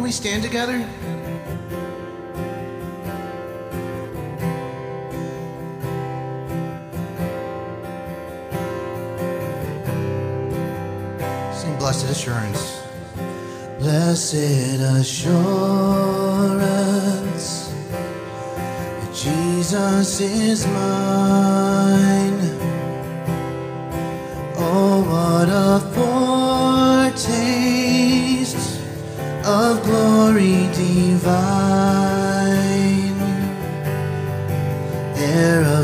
we stand together? Sing Blessed Assurance. Blessed assurance, Jesus is mine. Oh, what a foretaste of glory divine, heir of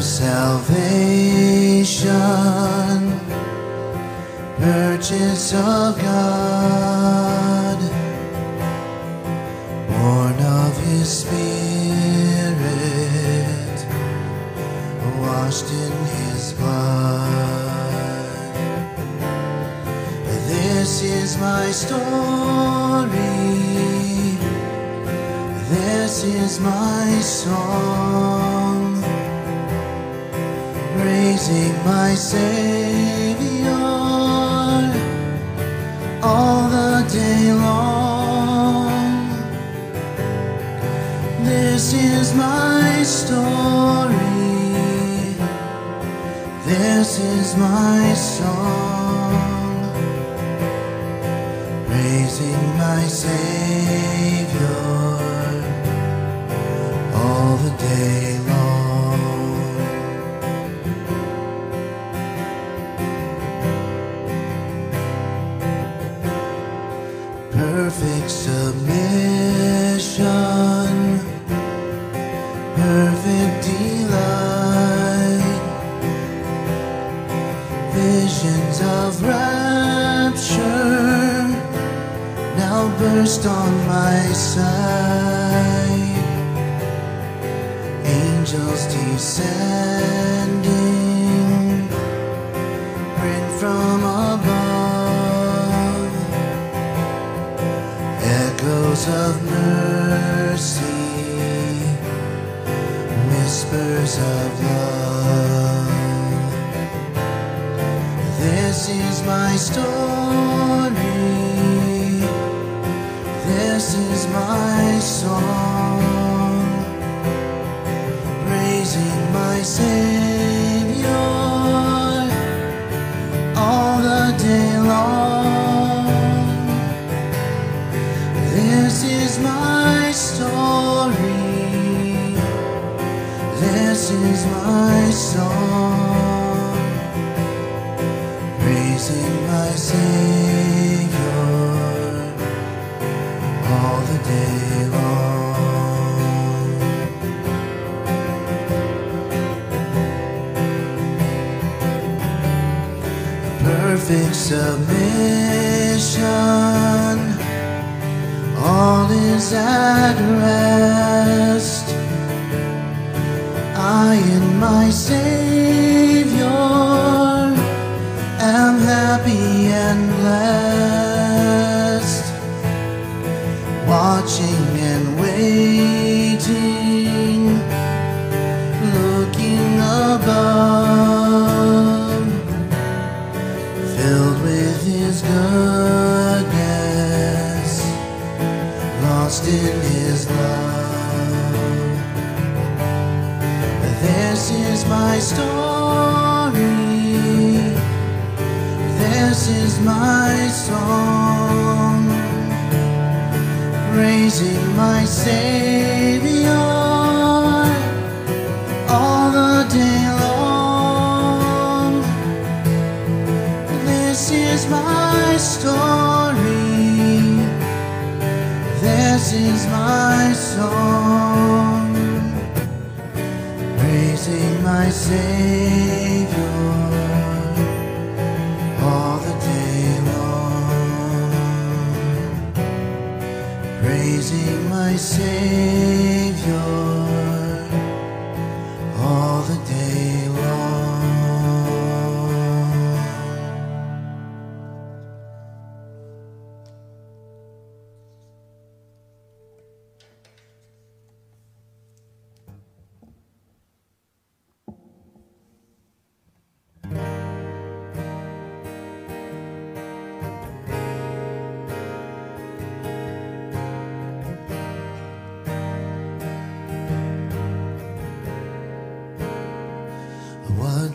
salvation, purchase of God, born of His Spirit, washed in His blood. This is my story, this is my song, praising my Savior all the day long. This is my story, this is my song, praising my Savior all the day long. Perfect submission, perfect delight, visions of rapture now burst on my sight. Angels descending, bring from above echoes of mercy, whispers of love. This is my story, this is my song, praising my Savior all the day long. This is my story, this is my song, praising my Savior all the day long. Perfect submission, all is at rest. I in my Savior am happy and blessed, watching and waiting, looking above, filled with His goodness, lost in His love. This is my story, this is my song, praising my Savior all the day long. This is my story, this is my song, praising my Savior all the day long, praising my Savior all the day long.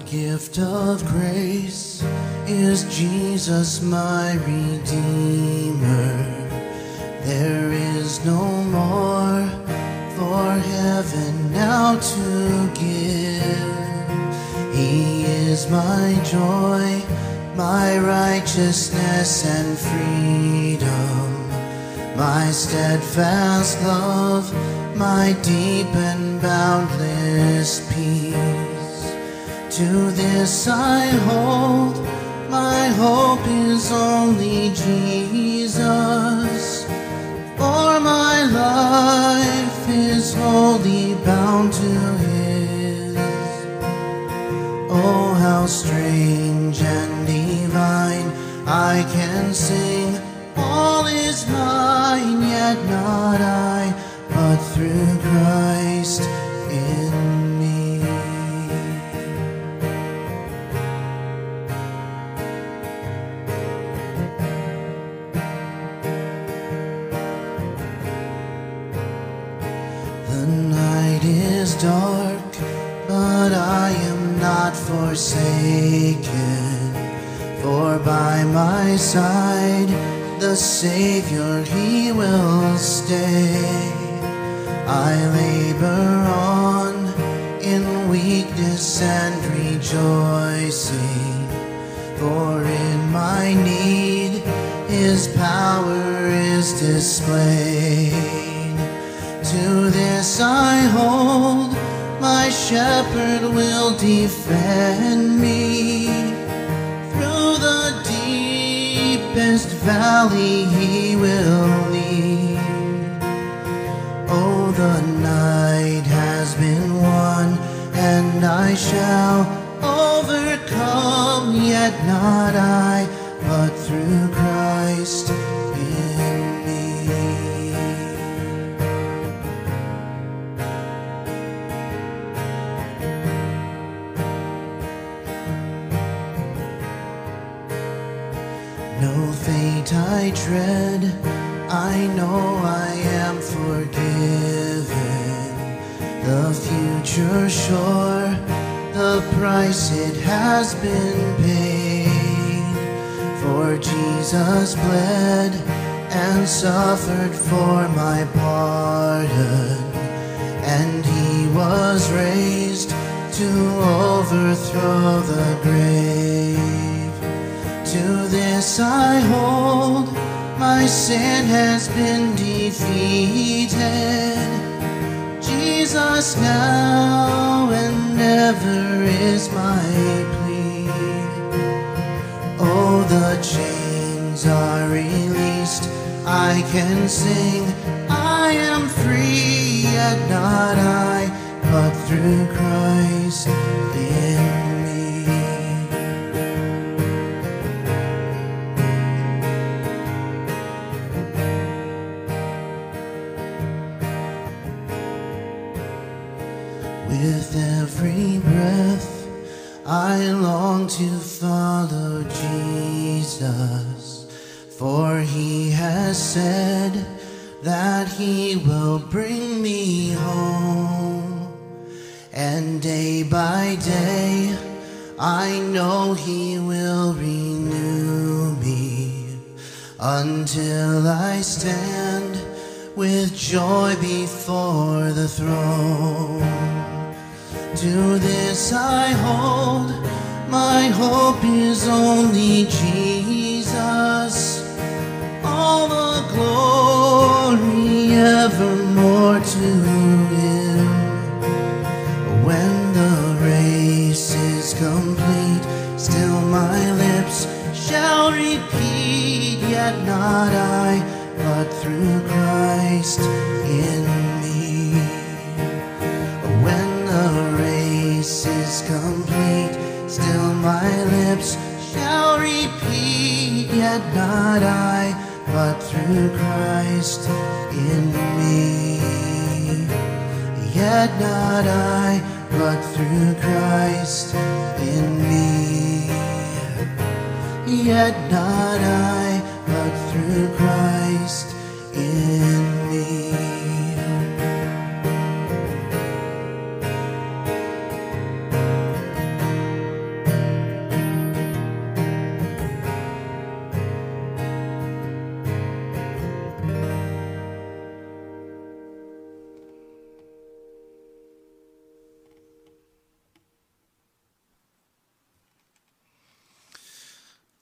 gift of grace is Jesus my Redeemer. There is no more for heaven now to give. He is my joy, my righteousness and freedom, my steadfast love, my deep and boundless peace. To this I hold, my hope is only Jesus, for my life is wholly bound to His. Oh, how strange and divine, I can sing, all is mine, yet not I, but through Christ in me. The night is dark, but I am not forsaken, for by my side the Savior, He will stay. I labor on in weakness and rejoicing, for in my need His power is displayed. To this I hold, my shepherd will defend me. Through the deepest valley He will lead. Oh, the night has been won, and I shall overcome, yet not I, but through Christ in me. No fate I dread, I know I am forgiven. The future sure, the price it has been paid. For Jesus bled and suffered for my pardon, and He was raised to overthrow the grave. To this I hold, my sin has been defeated. Jesus now and ever is my plea. Oh, the chains are released, I can sing, I am free, yet not I, but through Christ in me. With every breath, I long to follow Jesus, for He has said that He will bring me home. And day by day, I know He will renew me, until I stand with joy before the throne. To this I hold, my hope is only Jesus. All the glory evermore to Him. When the race is complete, still my lips shall repeat, yet not I, but through Christ in me. When the race is complete, still my lips shall repeat, yet not I, but through Christ in me. Yet not I, but through Christ in me. Yet not I, but through Christ in me.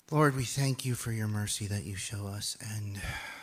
Lord, we thank you for your mercy that you show us. And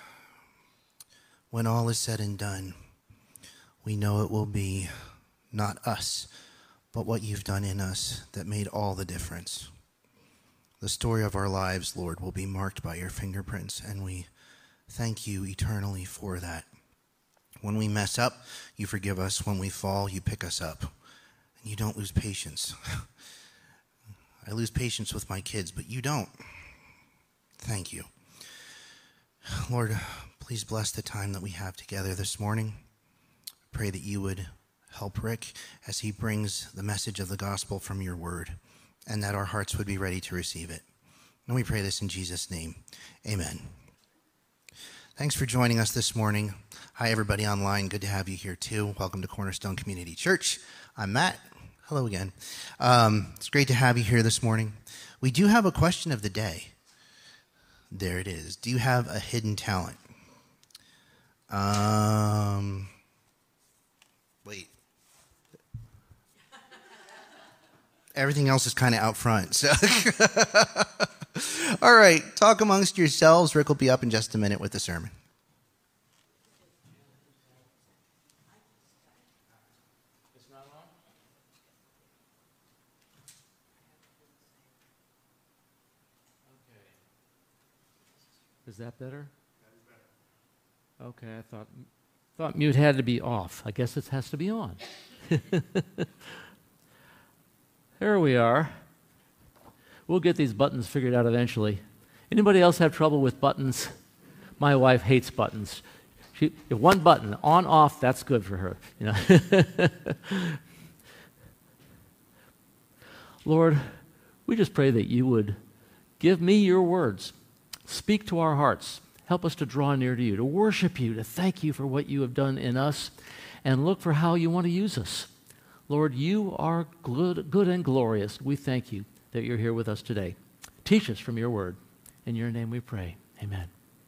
when all is said and done, we know it will be not us, but what you've done in us that made all the difference. The story of our lives, Lord, will be marked by your fingerprints, and we thank you eternally for that. When we mess up, you forgive us. When we fall, you pick us up. And you don't lose patience. I lose patience with my kids, but you don't. Thank you. Lord, please bless the time that we have together this morning. I pray that you would help Rick as he brings the message of the gospel from your word, and that our hearts would be ready to receive it. And we pray this in Jesus' name. Amen. Thanks for joining us this morning. Hi, everybody online. Good to have you here, too. Welcome to Cornerstone Community Church. I'm Matt. Hello again. It's great to have you here this morning. We do have a question of the day. There it is. Do you have a hidden talent? Wait. Everything else is kind of out front. So, all right. Talk amongst yourselves. Rick will be up in just a minute with the sermon. It's not on? Okay. Is that better? That is better. Okay, I thought mute had to be off. I guess it has to be on. There we are. We'll get these buttons figured out eventually. Anybody else have trouble with buttons? My wife hates buttons. If one button, on, off, that's good for her. You know. Lord, we just pray that you would give me your words. Speak to our hearts. Help us to draw near to you, to worship you, to thank you for what you have done in us, and look for how you want to use us. Lord, you are good and glorious. We thank you that you're here with us today. Teach us from your word. In your name we pray. Amen.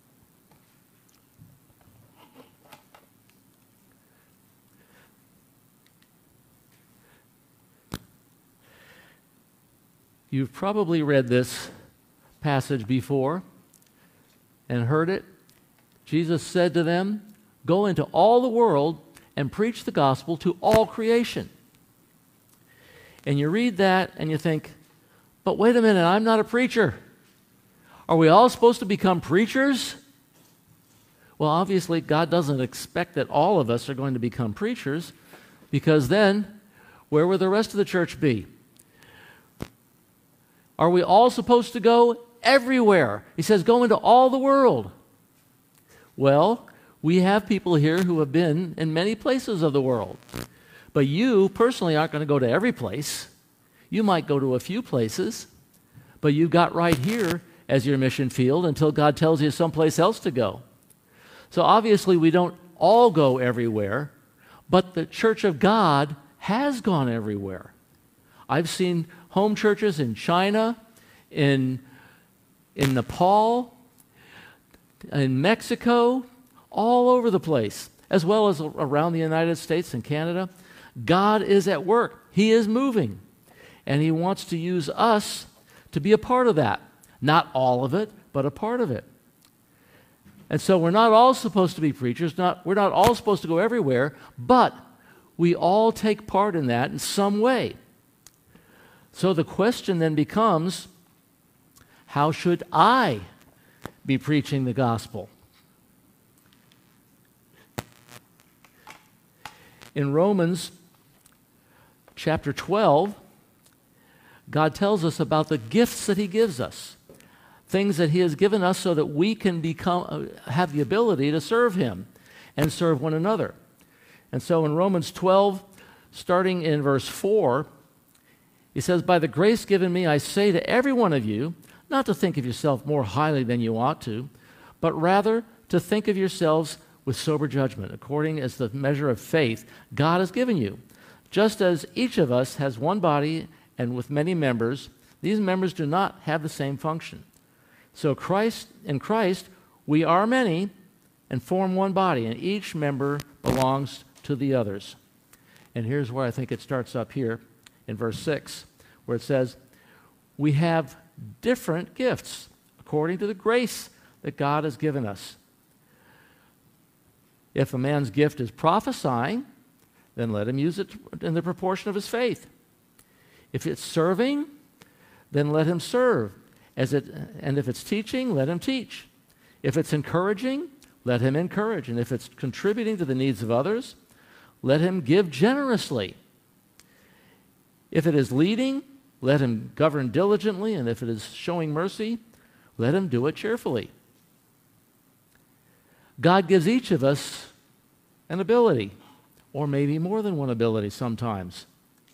You've probably read this passage before and heard it. Jesus said to them, "Go into all the world and preach the gospel to all creation." And you read that and you think, but wait a minute, I'm not a preacher. Are we all supposed to become preachers? Well, obviously, God doesn't expect that all of us are going to become preachers, because then, where would the rest of the church be? Are we all supposed to go everywhere? He says, go into all the world. Well, we have people here who have been in many places of the world. But you personally aren't going to go to every place. You might go to a few places, but you've got right here as your mission field until God tells you someplace else to go. So obviously we don't all go everywhere, but the church of God has gone everywhere. I've seen home churches in China, in Nepal, in Mexico, all over the place, as well as around the United States and Canada. God is at work. He is moving. And he wants to use us to be a part of that. Not all of it, but a part of it. And so we're not all supposed to be preachers. We're not all supposed to go everywhere, but we all take part in that in some way. So the question then becomes, how should I be preaching the gospel? In Romans chapter 12, God tells us about the gifts that he gives us, things that he has given us so that we can have the ability to serve him and serve one another. And so in Romans 12, starting in verse 4, he says, "By the grace given me, I say to every one of you, not to think of yourself more highly than you ought to, but rather to think of yourselves with sober judgment, according as the measure of faith God has given you. Just as each of us has one body and with many members, these members do not have the same function. So in Christ, we are many and form one body, and each member belongs to the others." And here's where I think it starts up here in verse 6, where it says, "We have different gifts according to the grace that God has given us. If a man's gift is prophesying, then let him use it in the proportion of his faith. If it's serving, then let him serve. And if it's teaching, let him teach. If it's encouraging, let him encourage. And if it's contributing to the needs of others, let him give generously. If it is leading, let him govern diligently. And if it is showing mercy, let him do it cheerfully. God gives each of us an ability, or maybe more than one ability sometimes.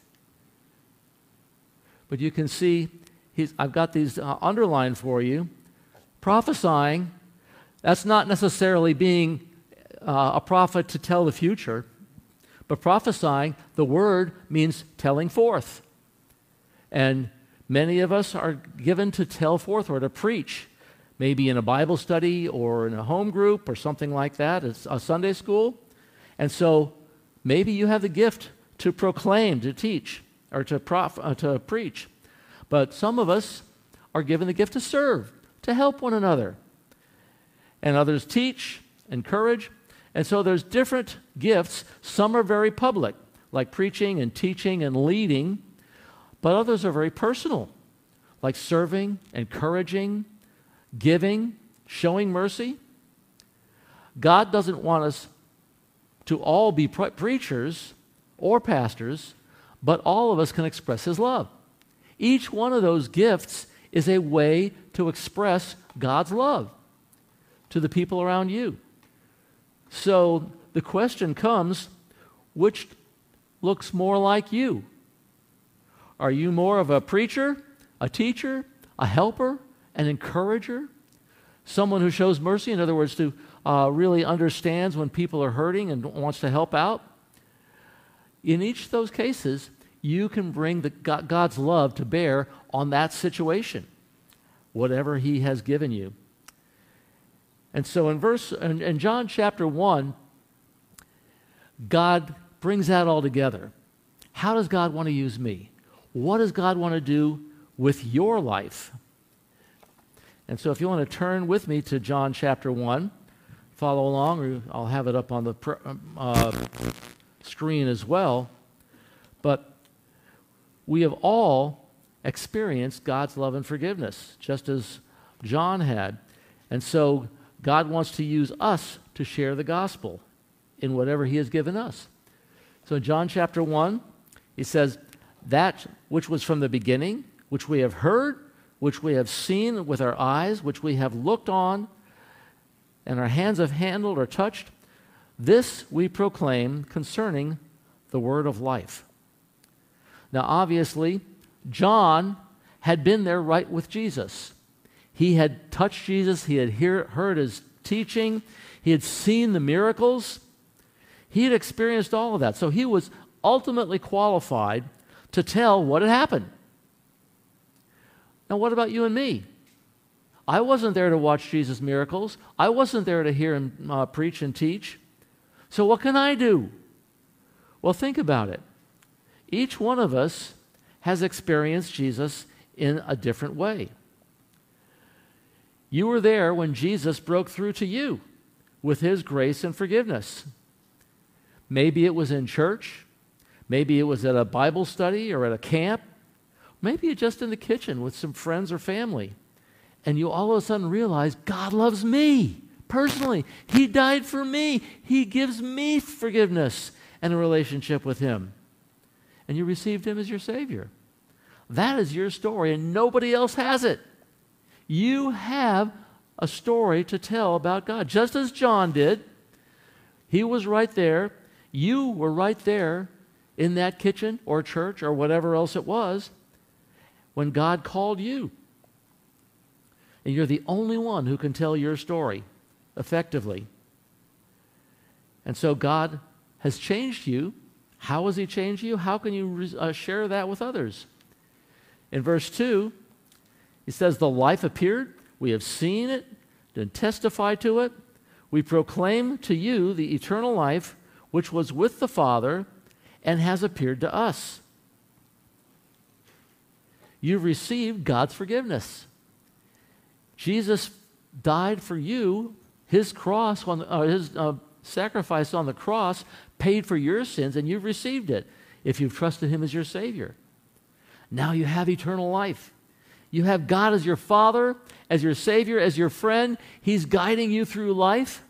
But you can see, I've got these underlined for you. Prophesying, that's not necessarily being a prophet to tell the future, but prophesying, the word means telling forth. And many of us are given to tell forth or to preach, maybe in a Bible study or in a home group or something like that. It's a Sunday school. And so maybe you have the gift to proclaim, to teach, or to preach. But some of us are given the gift to serve, to help one another. And others teach, encourage. And so there's different gifts. Some are very public, like preaching and teaching and leading. But others are very personal, like serving, encouraging, giving, showing mercy. God doesn't want us to all be preachers or pastors, but all of us can express His love. Each one of those gifts is a way to express God's love to the people around you. So the question comes, which looks more like you? Are you more of a preacher, a teacher, a helper, an encourager? Someone who shows mercy, in other words, to really understands when people are hurting and wants to help out? In each of those cases, you can bring God's love to bear on that situation, whatever He has given you. And so in John chapter 1, God brings that all together. How does God want to use me? What does God want to do with your life? And so if you want to turn with me to John chapter 1, follow along, or I'll have it up on the screen as well. But we have all experienced God's love and forgiveness, just as John had. And so God wants to use us to share the gospel in whatever He has given us. So in John chapter 1, He says, that which was from the beginning, which we have heard, which we have seen with our eyes, which we have looked on, and our hands have handled or touched, this we proclaim concerning the word of life. Now, obviously, John had been there right with Jesus. He had touched Jesus. He had heard His teaching. He had seen the miracles. He had experienced all of that. So he was ultimately qualified to tell what had happened. Now, what about you and me? I wasn't there to watch Jesus' miracles. I wasn't there to hear Him preach and teach. So what can I do? Well, think about it. Each one of us has experienced Jesus in a different way. You were there when Jesus broke through to you with His grace and forgiveness. Maybe it was in church. Maybe it was at a Bible study or at a camp. Maybe just in the kitchen with some friends or family. And you all of a sudden realize, God loves me personally. He died for me. He gives me forgiveness and a relationship with Him. And you received Him as your Savior. That is your story, and nobody else has it. You have a story to tell about God, just as John did. He was right there. You were right there in that kitchen or church or whatever else it was when God called you. And you're the only one who can tell your story effectively. And so God has changed you. How has He changed you? How can you share that with others? In verse 2, He says, the life appeared. We have seen it and testified to it. We proclaim to you the eternal life which was with the Father and has appeared to us. you've received God's forgiveness. Jesus died for you. His cross, his sacrifice on the cross paid for your sins, and you've received it if you've trusted him as your Savior. Now you have eternal life. You have God as your Father, as your Savior, as your friend. He's guiding you through life.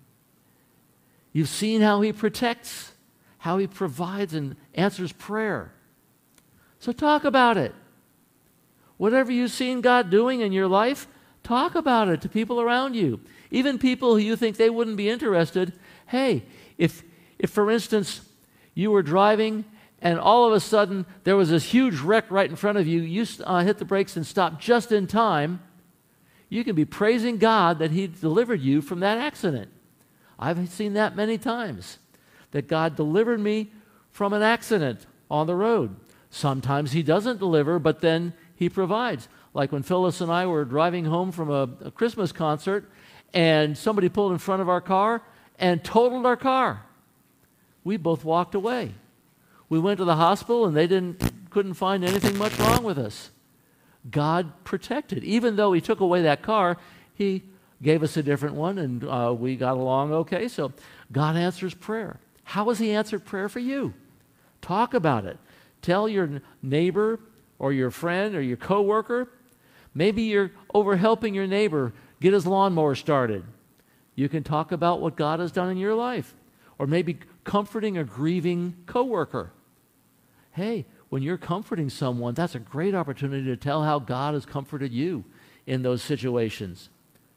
You've seen how he protects, how he provides and answers prayer. So talk about it. Whatever you've seen God doing in your life, talk about it to people around you. Even people who you think they wouldn't be interested. Hey, if for instance, you were driving and all of a sudden there was this huge wreck right in front of you, you hit the brakes and stopped just in time, you can be praising God that he delivered you from that accident. I've seen that many times, that God delivered me from an accident on the road. Sometimes he doesn't deliver, but then he provides. Like when Phyllis and I were driving home from a Christmas concert, and somebody pulled in front of our car and totaled our car. We both walked away. We went to the hospital, and they couldn't find anything much wrong with us. God protected. Even though he took away that car, he gave us a different one, and we got along okay. So God answers prayer. How has he answered prayer for you? Talk about it. Tell your neighbor or your friend or your coworker. Maybe you're over helping your neighbor get his lawnmower started. You can talk about what God has done in your life. Or maybe comforting a grieving coworker. Hey, when you're comforting someone, that's a great opportunity to tell how God has comforted you in those situations.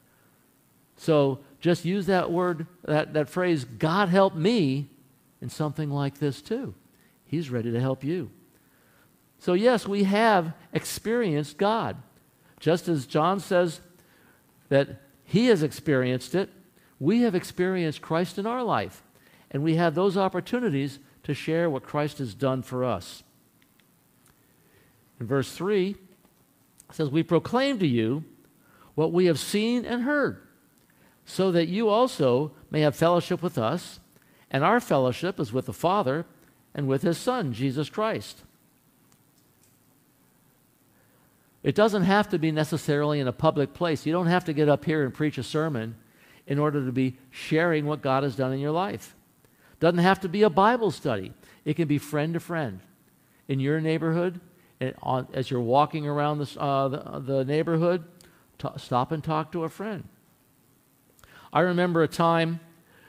So just use that word, that phrase, God help me, in something like this too. He's ready to help you. So yes, we have experienced God. Just as John says that he has experienced it, we have experienced Christ in our life. And we have those opportunities to share what Christ has done for us. In verse 3, it says, we proclaim to you what we have seen and heard, so that you also may have fellowship with us, and our fellowship is with the Father and with his Son, Jesus Christ. It doesn't have to be necessarily in a public place. You don't have to get up here and preach a sermon in order to be sharing what God has done in your life. Doesn't have to be a Bible study. It can be friend to friend. In your neighborhood, as you're walking around the neighborhood, stop and talk to a friend. I remember a time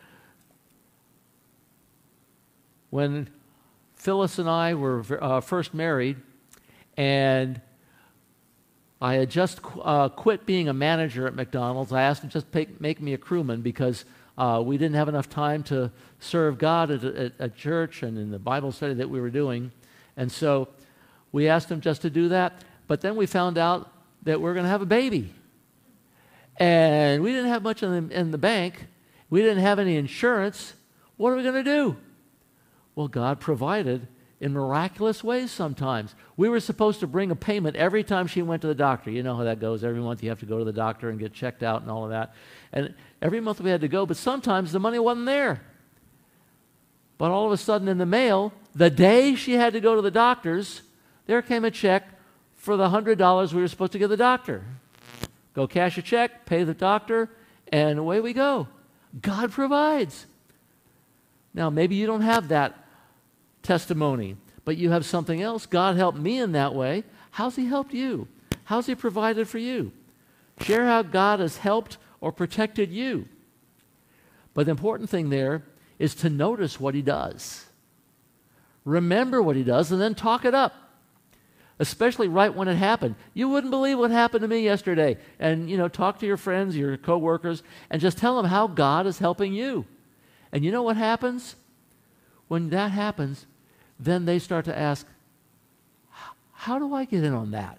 when Phyllis and I were first married, and I had just quit being a manager at McDonald's. I asked him to just make me a crewman because we didn't have enough time to serve God at church and in the Bible study that we were doing. And so we asked him just to do that. But then we found out that we were going to have a baby. And we didn't have much in the bank. We didn't have any insurance. What are we going to do? Well, God provided in miraculous ways sometimes. We were supposed to bring a payment every time she went to the doctor. You know how that goes. Every month you have to go to the doctor and get checked out and all of that. And every month we had to go, but sometimes the money wasn't there. But all of a sudden in the mail, the day she had to go to the doctor's, there came a check for the $100 we were supposed to give the doctor. Go cash a check, pay the doctor, and away we go. God provides. Now, maybe you don't have that testimony, but you have something else. God helped me in that way. How's he helped you? How's he provided for you? Share how God has helped or protected you. But the important thing there is to notice what he does. Remember what he does and then talk it up. Especially right when it happened. You wouldn't believe what happened to me yesterday. And, talk to your friends, your coworkers, and just tell them how God is helping you. And you know what happens? When that happens, then they start to ask, how do I get in on that?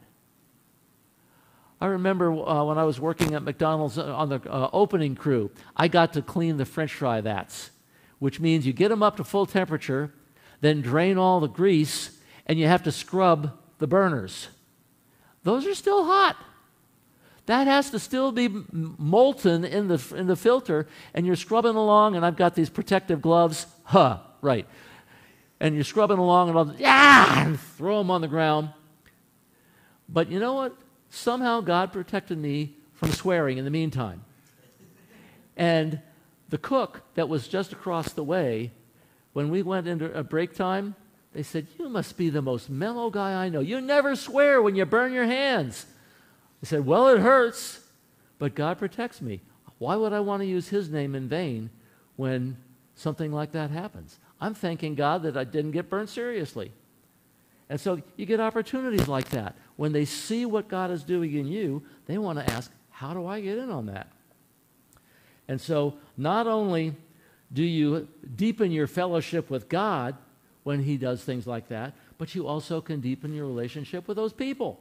I remember when I was working at McDonald's on the opening crew, I got to clean the French fry vats, which means you get them up to full temperature, then drain all the grease, and you have to scrub the burners. Those are still hot. That has to still be molten in the filter, and you're scrubbing along, and I've got these protective gloves. Right. And you're scrubbing along, and I'll throw them on the ground. But you know what? Somehow God protected me from swearing in the meantime. And the cook that was just across the way, when we went into a break time, they said, "You must be the most mellow guy I know. You never swear when you burn your hands." I said, "Well, it hurts, but God protects me. Why would I want to use his name in vain when something like that happens?" I'm thanking God that I didn't get burned seriously. And so you get opportunities like that. When they see what God is doing in you, they want to ask, how do I get in on that? And so not only do you deepen your fellowship with God when he does things like that, but you also can deepen your relationship with those people.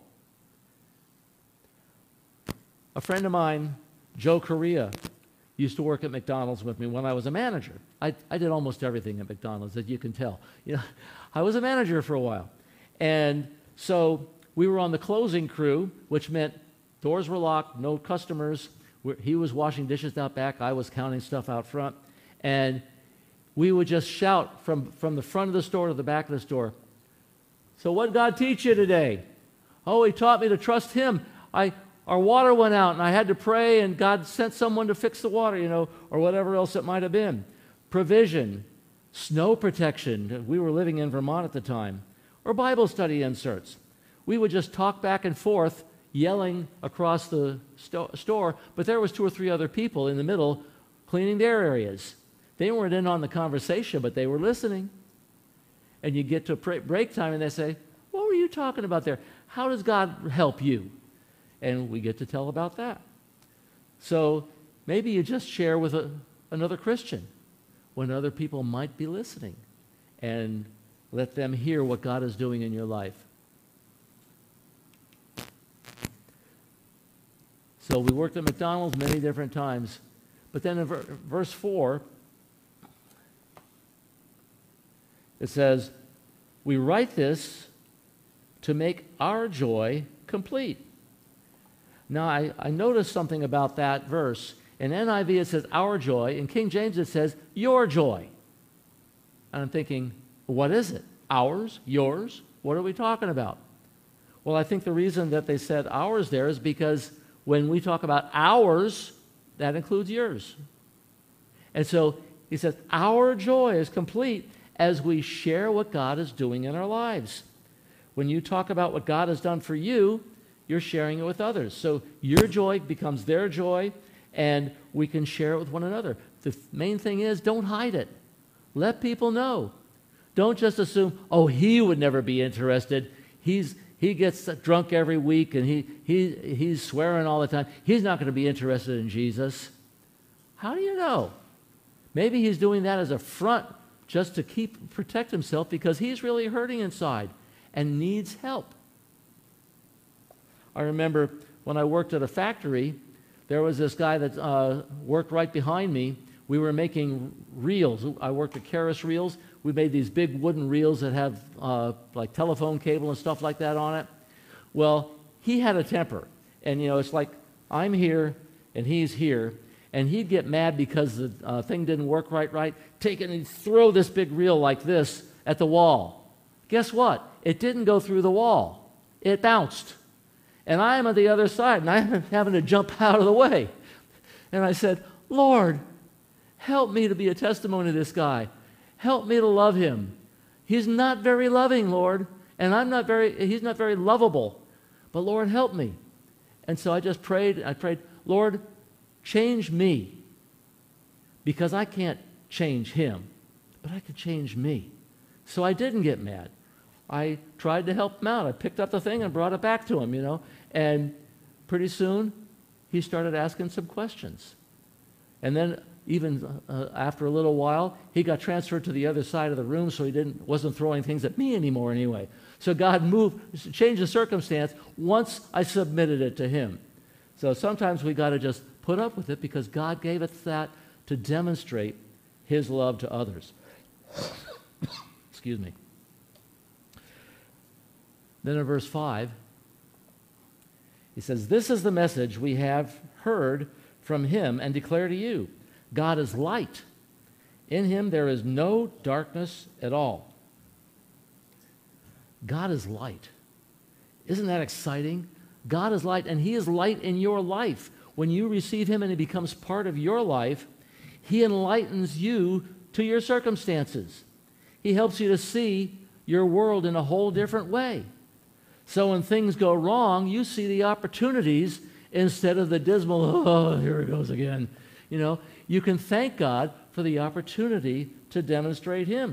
A friend of mine, Joe Correa, used to work at McDonald's with me when I was a manager. I did almost everything at McDonald's, as you can tell. I was a manager for a while. And so we were on the closing crew, which meant doors were locked, no customers. He was washing dishes out back. I was counting stuff out front. And we would just shout from the front of the store to the back of the store, "So what did God teach you today?" "Oh, he taught me to trust him. Our water went out, and I had to pray, and God sent someone to fix the water," or whatever else it might have been. Provision, snow protection. We were living in Vermont at the time. Or Bible study inserts. We would just talk back and forth, yelling across the store, but there was 2 or 3 other people in the middle cleaning their areas. They weren't in on the conversation, but they were listening. And you get to break time, and they say, "What were you talking about there? How does God help you?" And we get to tell about that. So maybe you just share with another Christian when other people might be listening, and let them hear what God is doing in your life. So we worked at McDonald's many different times. But then in verse 4, it says, "We write this to make our joy complete." Now, I noticed something about that verse. In NIV, it says our joy. In King James, it says your joy. And I'm thinking, what is it? Ours? Yours? What are we talking about? Well, I think the reason that they said ours there is because when we talk about ours, that includes yours. And so he says, our joy is complete as we share what God is doing in our lives. When you talk about what God has done for you, you're sharing it with others. So your joy becomes their joy, and we can share it with one another. The main thing is, don't hide it. Let people know. Don't just assume, oh, he would never be interested. He gets drunk every week, and he's swearing all the time. He's not going to be interested in Jesus. How do you know? Maybe he's doing that as a front just to protect himself because he's really hurting inside and needs help. I remember when I worked at a factory, there was this guy that worked right behind me. We were making reels. I worked at Keras Reels. We made these big wooden reels that have like telephone cable and stuff like that on it. Well, he had a temper. And, it's like I'm here and he's here. And he'd get mad because the thing didn't work right. Take it and he'd throw this big reel like this at the wall. Guess what? It didn't go through the wall. It bounced. And I'm on the other side, and I'm having to jump out of the way. And I said, Lord, help me to be a testimony to this guy. Help me to love him. He's not very loving, Lord, and he's not very lovable. But Lord, help me. And so I just prayed. I prayed, Lord, change me. Because I can't change him, but I can change me. So I didn't get mad. I tried to help him out. I picked up the thing and brought it back to him, And pretty soon, he started asking some questions. And then even after a little while, he got transferred to the other side of the room so he wasn't throwing things at me anymore anyway. So God changed the circumstance once I submitted it to him. So sometimes we got to just put up with it because God gave us that to demonstrate his love to others. Excuse me. Then in verse 5, he says, "This is the message we have heard from him and declare to you. God is light. In him there is no darkness at all." God is light. Isn't that exciting? God is light, and He is light in your life. When you receive Him and He becomes part of your life, He enlightens you to your circumstances. He helps you to see your world in a whole different way. So when things go wrong, you see the opportunities instead of the dismal, oh, here it goes again. You know, you can thank God for the opportunity to demonstrate Him.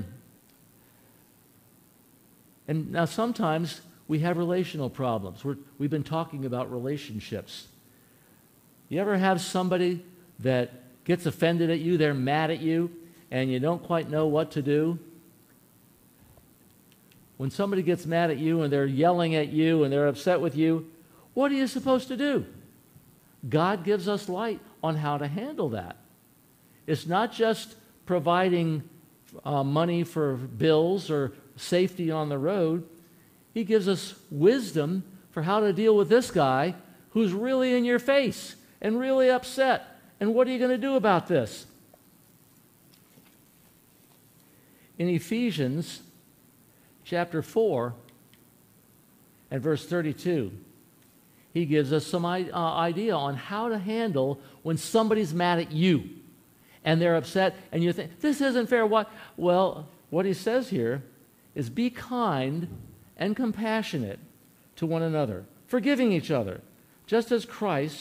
And now sometimes we have relational problems. We've been talking about relationships. You ever have somebody that gets offended at you, they're mad at you, and you don't quite know what to do? When somebody gets mad at you and they're yelling at you and they're upset with you, what are you supposed to do? God gives us light on how to handle that. It's not just providing money for bills or safety on the road. He gives us wisdom for how to deal with this guy who's really in your face and really upset. And what are you going to do about this? In Ephesians chapter 4 and verse 32, he gives us some idea on how to handle when somebody's mad at you and they're upset and you think, this isn't fair. What? Well, what he says here is be kind and compassionate to one another, forgiving each other, just as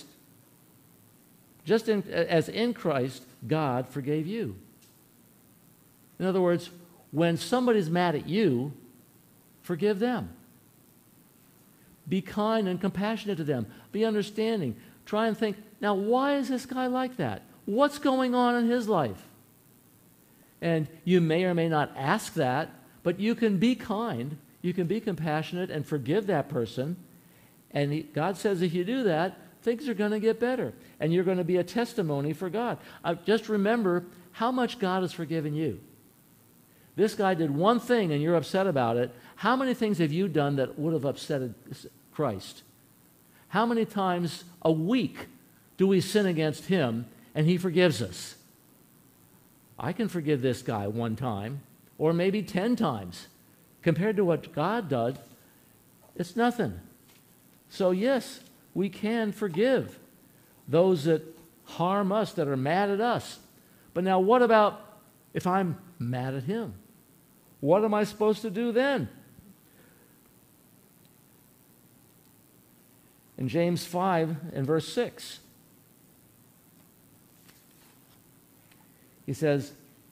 in Christ, God forgave you. In other words, when somebody's mad at you, forgive them. Be kind and compassionate to them. Be understanding. Try and think, now why is this guy like that? What's going on in his life? And you may or may not ask that, but you can be kind, you can be compassionate and forgive that person. And God says if you do that, things are going to get better. And you're going to be a testimony for God. Just remember how much God has forgiven you. This guy did one thing and you're upset about it. How many things have you done that would have upset Christ? How many times a week do we sin against Him and He forgives us? I can forgive this guy one time or maybe 10 times. Compared to what God does, it's nothing. So yes, we can forgive those that harm us, that are mad at us. But now what about if I'm mad at Him? What am I supposed to do then? In James 5 and verse 6, he says,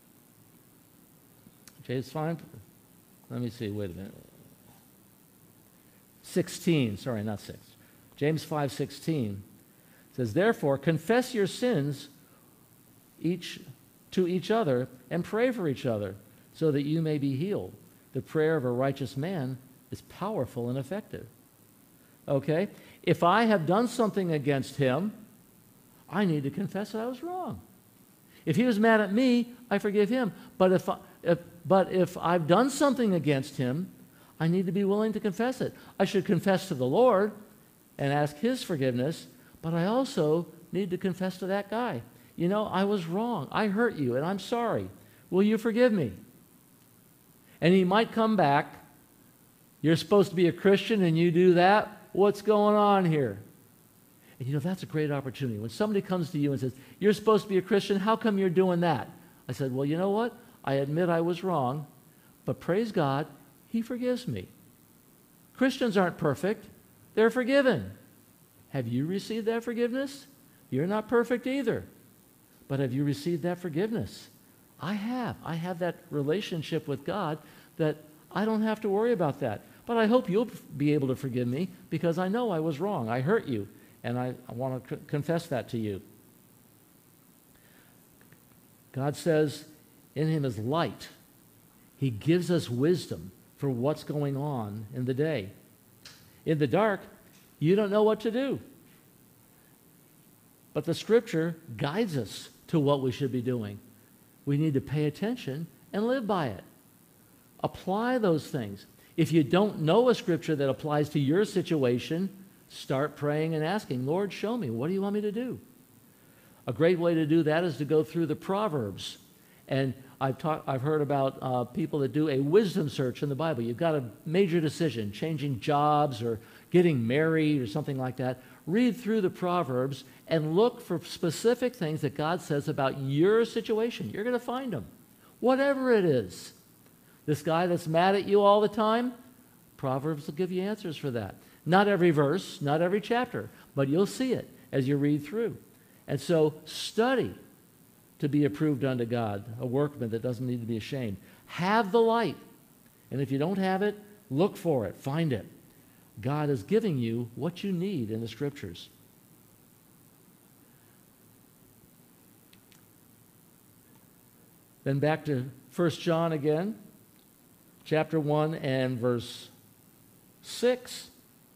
James 5, let me see, wait a minute. 16, sorry, not 6. James 5:16 says, therefore, confess your sins to each other and pray for each other so that you may be healed. The prayer of a righteous man is powerful and effective. Okay? If I have done something against him, I need to confess that I was wrong. If he was mad at me, I forgive him. But if I've done something against him, I need to be willing to confess it. I should confess to the Lord and ask His forgiveness, but I also need to confess to that guy. You know, I was wrong. I hurt you, and I'm sorry. Will you forgive me? And he might come back. You're supposed to be a Christian, and you do that? What's going on here? And you know, that's a great opportunity. When somebody comes to you and says, you're supposed to be a Christian, how come you're doing that? I said, well, you know what? I admit I was wrong, but praise God, He forgives me. Christians aren't perfect. They're forgiven. Have you received that forgiveness? You're not perfect either. But have you received that forgiveness? I have. I have that relationship with God that I don't have to worry about that. But I hope you'll be able to forgive me because I know I was wrong. I hurt you, and I want to confess that to you. God says in Him is light. He gives us wisdom for what's going on in the day. In the dark, you don't know what to do. But the Scripture guides us to what we should be doing. We need to pay attention and live by it. Apply those things. If you don't know a Scripture that applies to your situation, start praying and asking, Lord, show me. What do you want me to do? A great way to do that is to go through the Proverbs And I've heard about people that do a wisdom search in the Bible. You've got a major decision, changing jobs or getting married or something like that. Read through the Proverbs and look for specific things that God says about your situation. You're going to find them, whatever it is. This guy that's mad at you all the time, Proverbs will give you answers for that. Not every verse, not every chapter, but you'll see it as you read through. And so study to be approved unto God, a workman that doesn't need to be ashamed. Have the light. And if you don't have it, look for it, find it. God is giving you what you need in the Scriptures. Then back to 1 John again, chapter 1 and verse 6.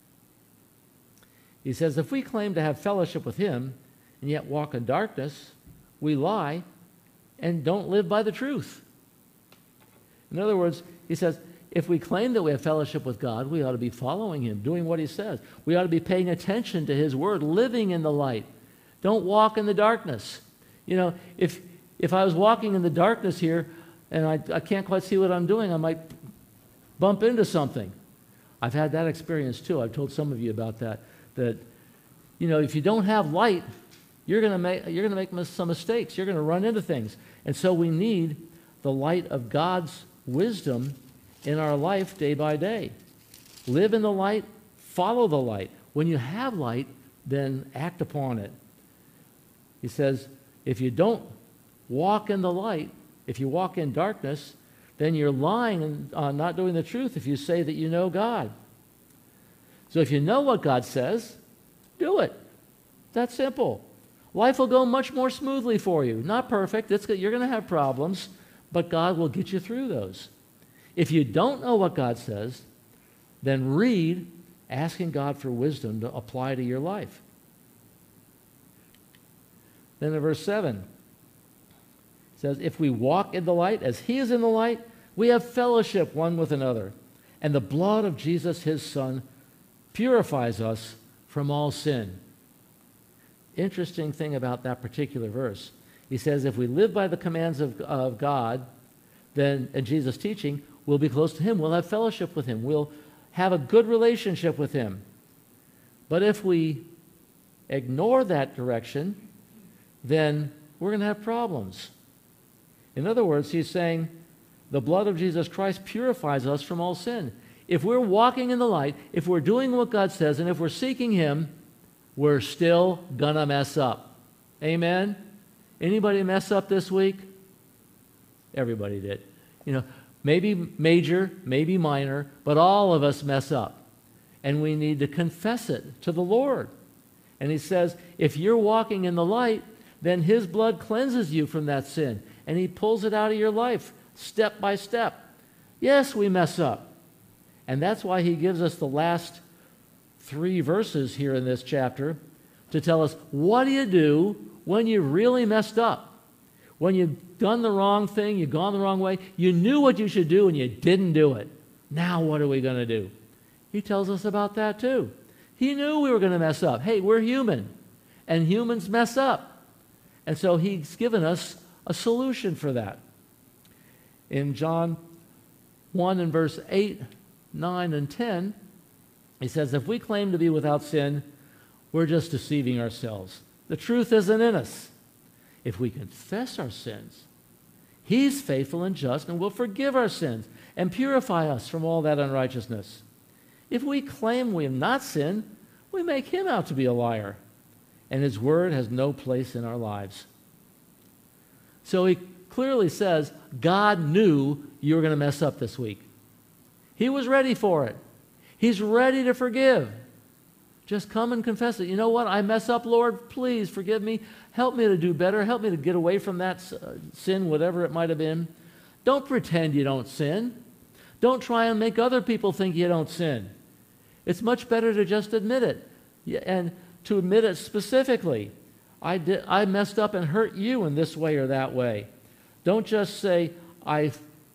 He says, if we claim to have fellowship with him and yet walk in darkness, we lie and don't live by the truth. In other words, he says, if we claim that we have fellowship with God, we ought to be following him, doing what he says. We ought to be paying attention to his word, living in the light. Don't walk in the darkness. You know, if I was walking in the darkness here and I can't quite see what I'm doing, I might bump into something. I've had that experience too. I've told some of you about that. That, you know, if you don't have light, you're going to make some mistakes. You're going to run into things. And so we need the light of God's wisdom in our life day by day. Live in the light, follow the light. When you have light, then act upon it. He says, if you don't walk in the light, if you walk in darkness, then you're lying and not doing the truth if you say that you know God. So if you know what God says, do it. That's simple. Life will go much more smoothly for you. Not perfect. You're going to have problems, but God will get you through those. If you don't know what God says, then read, asking God for wisdom to apply to your life. Then in verse 7, it says, if we walk in the light as he is in the light, we have fellowship one with another. And the blood of Jesus, his Son, purifies us from all sin. Interesting thing about that particular verse. He says if we live by the commands of God, then, and Jesus' teaching, we'll be close to him. We'll have fellowship with him. We'll have a good relationship with him. But if we ignore that direction, then we're going to have problems. In other words, he's saying the blood of Jesus Christ purifies us from all sin. If we're walking in the light, if we're doing what God says, and if we're seeking him, we're still going to mess up. Amen? Anybody mess up this week? Everybody did. You know, maybe major, maybe minor, but all of us mess up. And we need to confess it to the Lord. And he says, if you're walking in the light, then his blood cleanses you from that sin. And he pulls it out of your life, step by step. Yes, we mess up. And that's why he gives us the last 3 verses here in this chapter to tell us, what do you do when you really messed up? When you've done the wrong thing, you've gone the wrong way, you knew what you should do and you didn't do it. Now what are we going to do? He tells us about that too. He knew we were going to mess up. Hey, we're human, and humans mess up. And so he's given us a solution for that. In John 1 and verse 8, 9, and 10, he says, if we claim to be without sin, we're just deceiving ourselves. The truth isn't in us. If we confess our sins, he's faithful and just and will forgive our sins and purify us from all that unrighteousness. If we claim we have not sinned, we make him out to be a liar, and his word has no place in our lives. So he clearly says, God knew you were going to mess up this week. He was ready for it. He's ready to forgive. Just come and confess it. You know what? I mess up, Lord. Please forgive me. Help me to do better. Help me to get away from that sin, whatever it might have been. Don't pretend you don't sin. Don't try and make other people think you don't sin. It's much better to just admit it, and to admit it specifically. I messed up and hurt you in this way or that way. Don't just say, I'm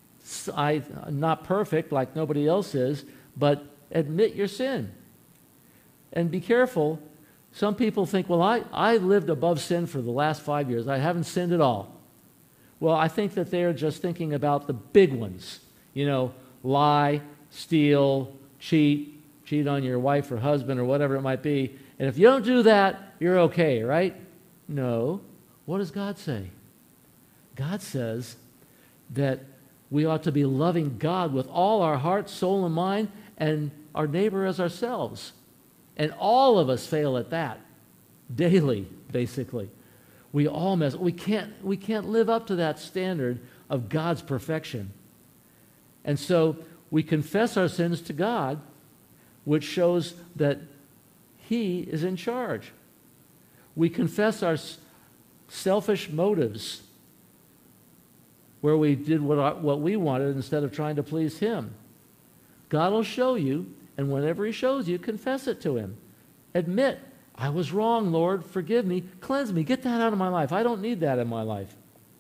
not perfect like nobody else is, but admit your sin. And be careful. Some people think, well, I lived above sin for the last 5 years. I haven't sinned at all. Well, I think that they're just thinking about the big ones. You know, lie, steal, cheat on your wife or husband or whatever it might be. And if you don't do that, you're okay, right? No. What does God say? God says that we ought to be loving God with all our heart, soul, and mind, and our neighbor as ourselves. And all of us fail at that daily, basically. We all mess. We can't live up to that standard of God's perfection. And so we confess our sins to God, which shows that He is in charge. We confess our selfish motives, where we did what we wanted instead of trying to please Him. God will show you, and whenever He shows you, confess it to Him. Admit, I was wrong, Lord, forgive me, cleanse me, get that out of my life. I don't need that in my life.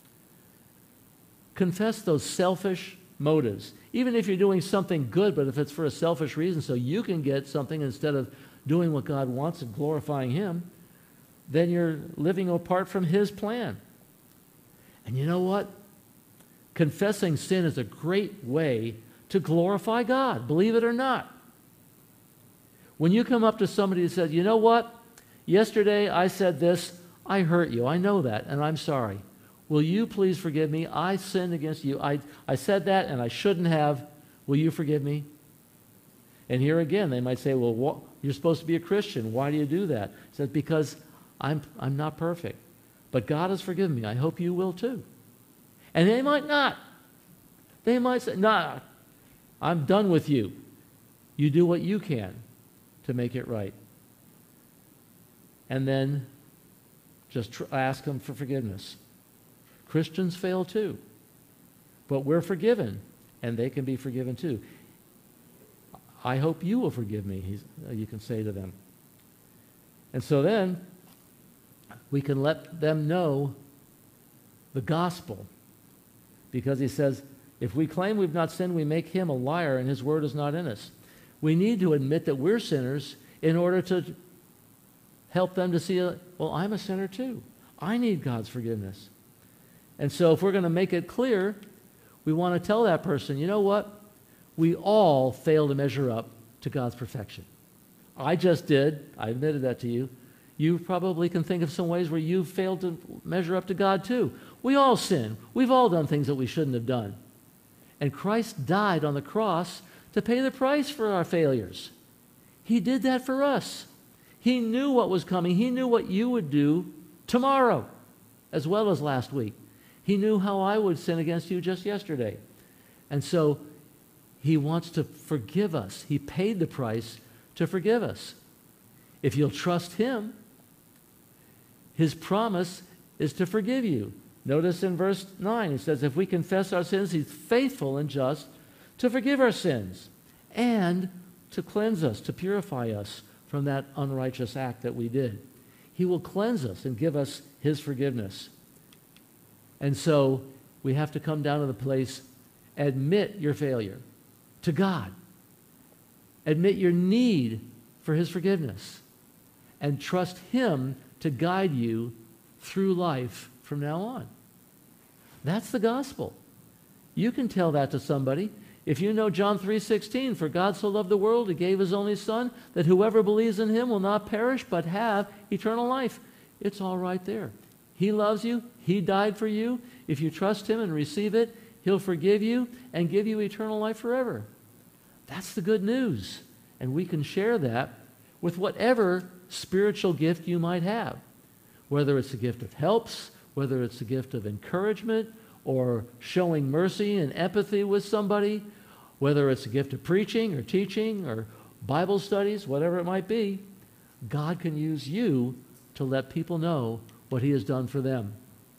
Confess those selfish motives. Even if you're doing something good, but if it's for a selfish reason, so you can get something instead of doing what God wants and glorifying Him, then you're living apart from His plan. And you know what? Confessing sin is a great way to glorify God, believe it or not. When you come up to somebody who says, you know what? Yesterday I said this, I hurt you, I know that, and I'm sorry. Will you please forgive me? I sinned against you. I said that and I shouldn't have. Will you forgive me? And here again, they might say, well, you're supposed to be a Christian. Why do you do that? He says, because I'm not perfect. But God has forgiven me. I hope you will too. And they might not. They might say, nah, I'm done with you. You do what you can to make it right. And then just ask them for forgiveness. Christians fail too. But we're forgiven, and they can be forgiven too. I hope you will forgive me, you can say to them. And so then, we can let them know the gospel. Because he says, if we claim we've not sinned, we make Him a liar, and His word is not in us. We need to admit that we're sinners in order to help them to see, well, I'm a sinner too. I need God's forgiveness. And so if we're going to make it clear, we want to tell that person, you know what? We all fail to measure up to God's perfection. I just did. I admitted that to you. You probably can think of some ways where you've failed to measure up to God too. We all sin. We've all done things that we shouldn't have done. And Christ died on the cross to pay the price for our failures. He did that for us. He knew what was coming. He knew what you would do tomorrow as well as last week. He knew how I would sin against you just yesterday. And so He wants to forgive us. He paid the price to forgive us. If you'll trust Him, His promise is to forgive you. Notice in verse 9, He says, if we confess our sins, He's faithful and just to forgive our sins and to cleanse us, to purify us from that unrighteous act that we did. He will cleanse us and give us His forgiveness. And so we have to come down to the place, admit your failure to God. Admit your need for His forgiveness. And trust Him to guide you through life from now on. That's the gospel. You can tell that to somebody. If you know John 3:16, for God so loved the world, He gave His only Son, that whoever believes in Him will not perish, but have eternal life. It's all right there. He loves you. He died for you. If you trust Him and receive it, He'll forgive you and give you eternal life forever. That's the good news. And we can share that with whatever spiritual gift you might have. Whether it's a gift of helps, whether it's a gift of encouragement, or showing mercy and empathy with somebody, whether it's a gift of preaching or teaching or Bible studies, whatever it might be, God can use you to let people know what He has done for them.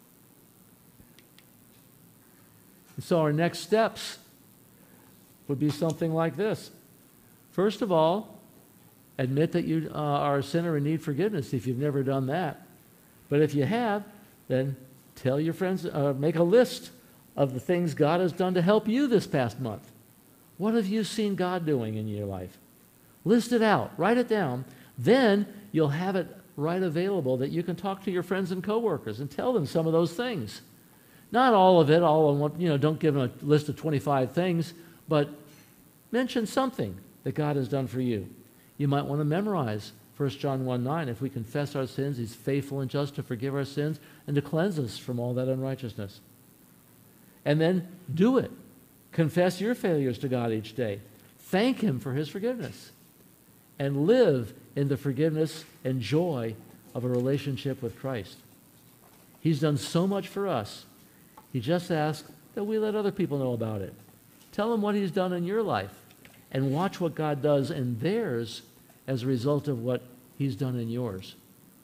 And so our next steps would be something like this. First of all, admit that you are a sinner and need forgiveness if you've never done that. But if you have, then tell your friends, make a list of the things God has done to help you this past month. What have you seen God doing in your life? List it out. Write it down. Then you'll have it right available that you can talk to your friends and coworkers and tell them some of those things. Not all of it, all in one, don't give them a list of 25 things, but mention something that God has done for you. You might want to memorize 1 John 1:9. If we confess our sins, he's faithful and just to forgive our sins and to cleanse us from all that unrighteousness. And then do it. Confess your failures to God each day. Thank him for his forgiveness. And live in the forgiveness and joy of a relationship with Christ. He's done so much for us. He just asks that we let other people know about it. Tell them what he's done in your life and watch what God does in theirs as a result of what he's done in yours.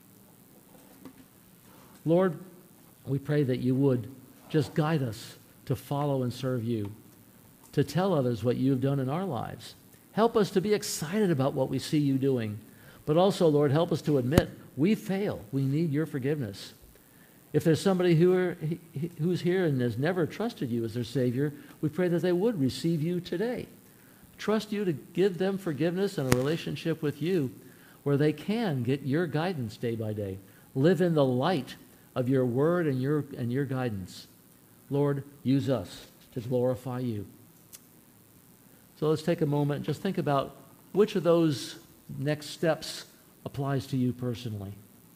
Lord, we pray that you would just guide us to follow and serve you, to tell others what you've done in our lives. Help us to be excited about what we see you doing. But also, Lord, help us to admit we fail. We need your forgiveness. If there's somebody who's here and has never trusted you as their Savior, we pray that they would receive you today. Trust you to give them forgiveness and a relationship with you where they can get your guidance day by day. Live in the light of your word and your guidance. Lord, use us to glorify you. So let's take a moment and just think about which of those next steps applies to you personally.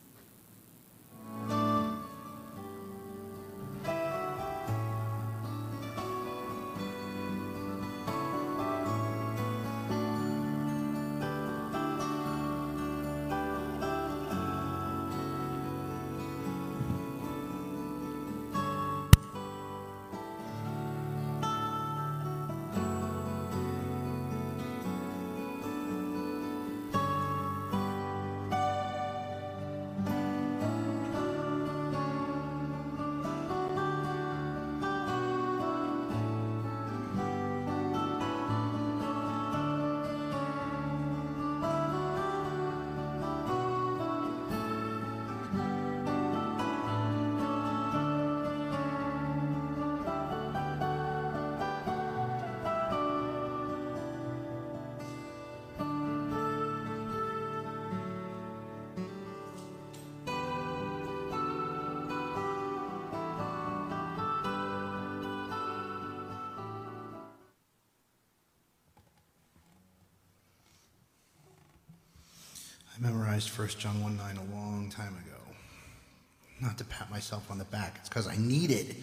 I memorized 1 John 1:9 a long time ago. Not to pat myself on the back. It's because I need it.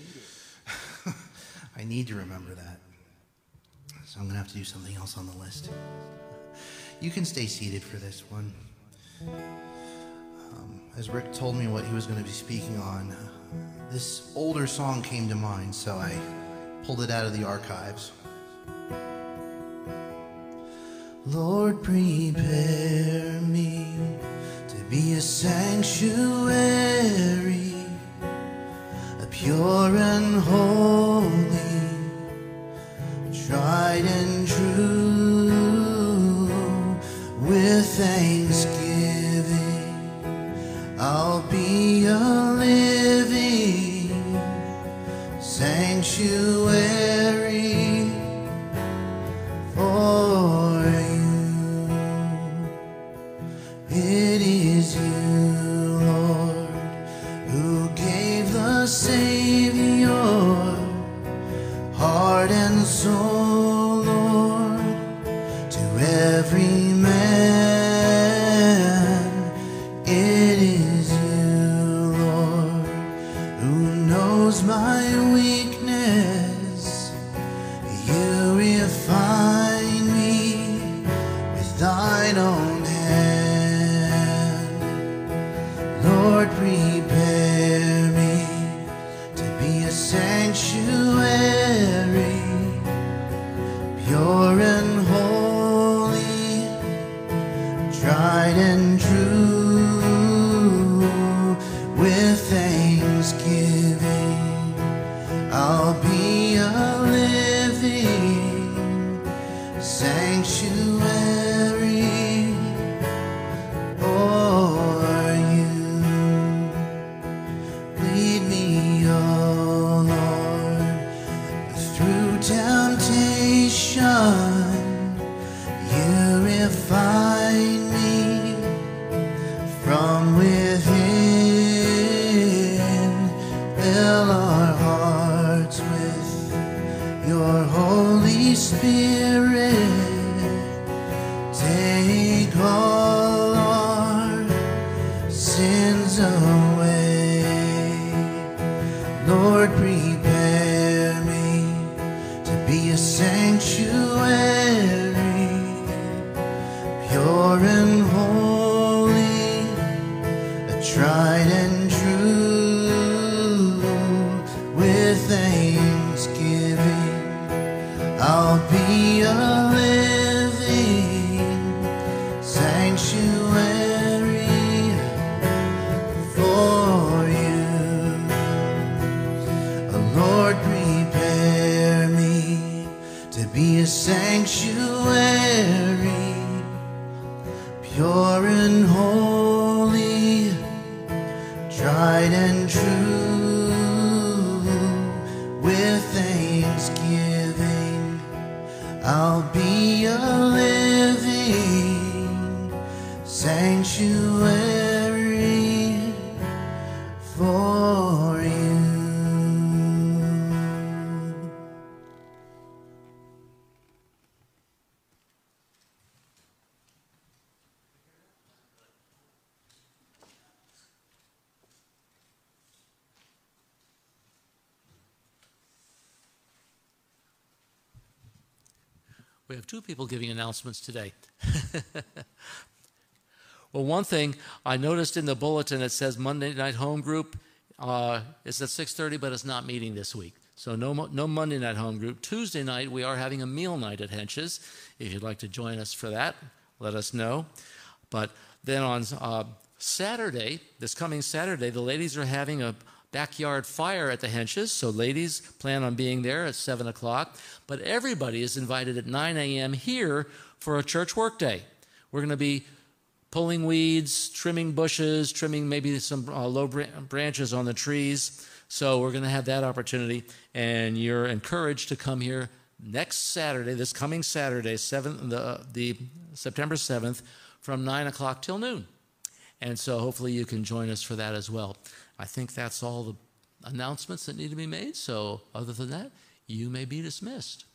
I need to remember that. So I'm going to have to do something else on the list. You can stay seated for this one. As Rick told me what he was going to be speaking on, this older song came to mind, so I pulled it out of the archives. Lord, prepare me to be a sanctuary, a pure and holy, tried and true. With thanksgiving, I'll be a living sanctuary for it is you, Lord, who gave the Savior heart and soul, Lord, to every man. It is you, Lord, who knows my weakness. You refine me with thine own hand. Lord, prepare me to be a sanctuary, pure and holy, tried and true. With thanksgiving, I'll be a living sanctuary for you. Lead me, oh Lord, through temptation. You refine me from within. Fill our hearts your Holy Spirit take all our sins away. Lord, prepare me to be a sanctuary, pure and holy, tried and true. With thanksgiving, I'll be a living sanctuary for you. Oh Lord, prepare me to be a sanctuary, pure and holy, tried and true. With thanksgiving, I'll be a living sanctuary for you. We have two people giving announcements today. Well, one thing I noticed in the bulletin, it says Monday Night Home Group is at 6:30, but it's not meeting this week. So no Monday Night Home Group. Tuesday night, we are having a meal night at Hench's. If you'd like to join us for that, let us know. But then on Saturday, this coming Saturday, the ladies are having a backyard fire at the Hench's, so ladies plan on being there at 7 o'clock, but everybody is invited at 9 a.m. here for a church work day. We're going to be pulling weeds, trimming bushes, trimming maybe some low branches on the trees, so we're going to have that opportunity, and you're encouraged to come here next Saturday, this coming Saturday, the September 7th, from 9 o'clock till noon. And so hopefully you can join us for that as well. I think that's all the announcements that need to be made. So other than that, you may be dismissed.